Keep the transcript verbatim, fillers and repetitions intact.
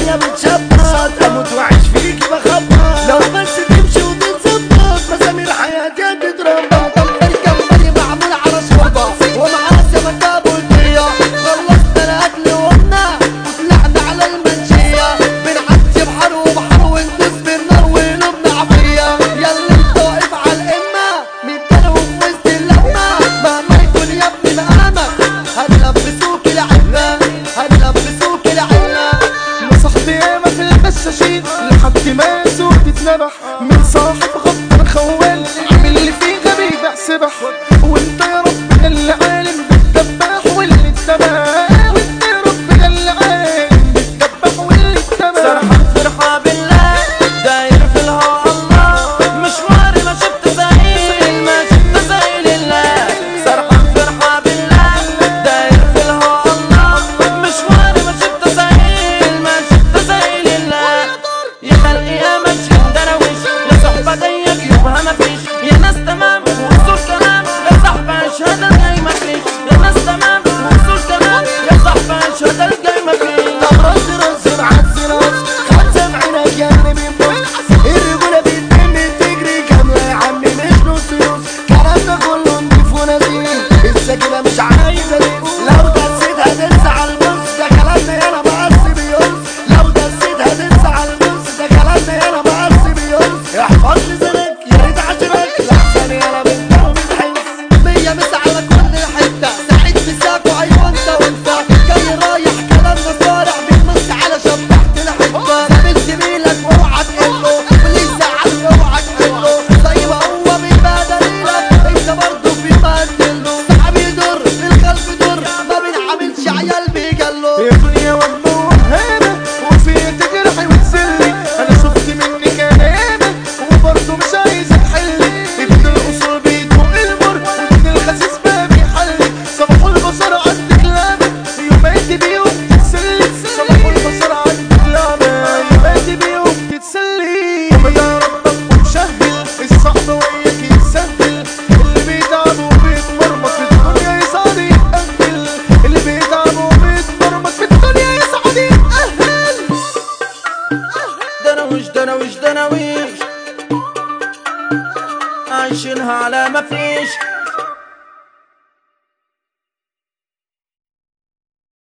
الدنيا بتشبط، اموت واعيش فيكي بخبط، لو بس تمشي وتتظبط مسامير حياتي هتتربط. الجمبري معمول على شوربة ومعاه سمكة بلطية، خلصنا الاكل وقمنا وطلعنا على المنشية، بنعدي بحر وبحر وندوس بالنار وقلوبنا عافية. ياللي انت واقف على القمة متدلع وفي وسط اللمة، مهما يكون يا ابني مقامك هنلبسوك العلة، هنلبسوك العلة. نصحت ياما في الغشاشين لحد ما سوق تتنبح من صاحب